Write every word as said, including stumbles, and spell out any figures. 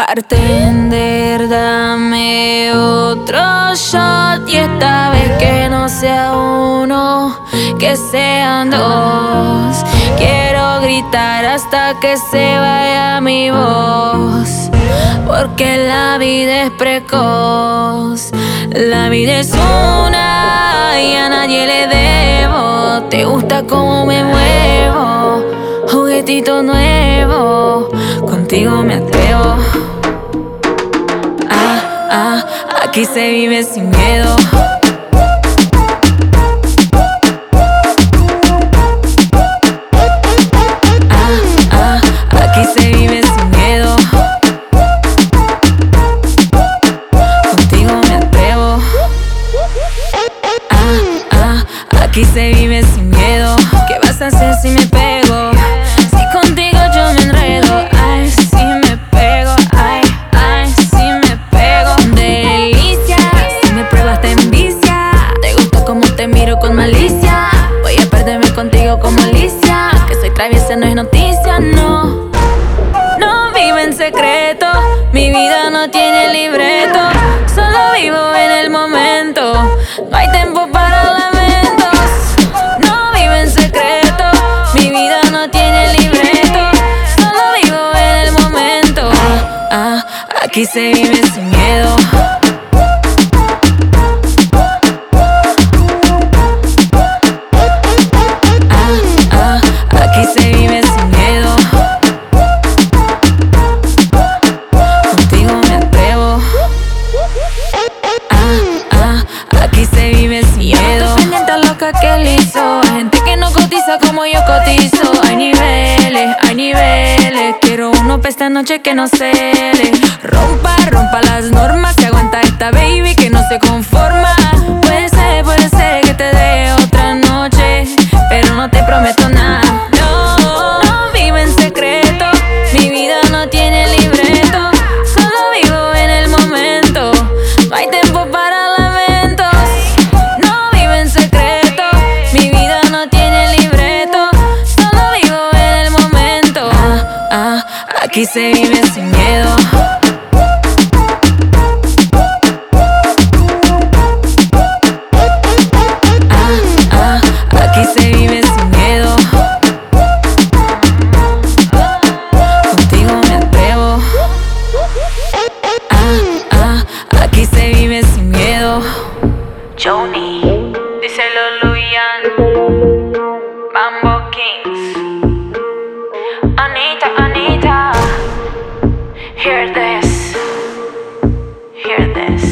Bartender, dame otro shot y esta vez que no sea uno, que sean dos. Quiero gritar hasta que se vaya mi voz, porque la vida es precoz. La vida es una y a nadie le debo. Te gusta cómo me muevo, juguetito nuevo, contigo me atrevo. Ah, ah, aquí se vive sin miedo. Ah, ah, aquí se vive sin miedo. Contigo me atrevo. Ah, ah, aquí se vive sin miedo. ¿Qué vas a hacer si me pego? Si contigo yo me enredo. Ay, si me pego. Ay, ay, si me pego. Delicia, si me pruebas te envicia. Te gusta como te miro con malicia. Voy a perderme contigo como Alicia. Que soy traviesa no es noticia, no. No vivo en secreto, mi vida no tiene libreto. Solo vivo en el momento, no hay tiempo para lamentos. No vivo en secreto, mi vida no tiene libreto. Solo vivo en el momento. Ah, ah, aquí se vive sin miedo. Ah, ah, aquí se vive sin miedo. Contigo me atrevo. Ah, ah, aquí se vive sin miedo. Pendiente loca que le hizo, gente que no cotiza como yo cotizo. Hay niveles, hay niveles. Quiero uno pa' esta noche que no cele. Rompa, rompa las normas. Se aguanta esta baby que no se conforma. Puede ser, puede ser que te dé otra noche, pero no te prometo nada. No, no vivo en secreto, mi vida no tiene libreto. Solo vivo en el momento, no hay tiempo para lamentos. No vivo en secreto, mi vida no tiene libreto. Solo vivo en el momento. Ah, ah, aquí se vive sin miedo. Ah, ah, aquí se vive sin miedo. Contigo me atrevo. Ah, ah, aquí se vive sin miedo. Joni, díselo Luyan, Mambo Kings. Anita, Anita, hear this, hear this.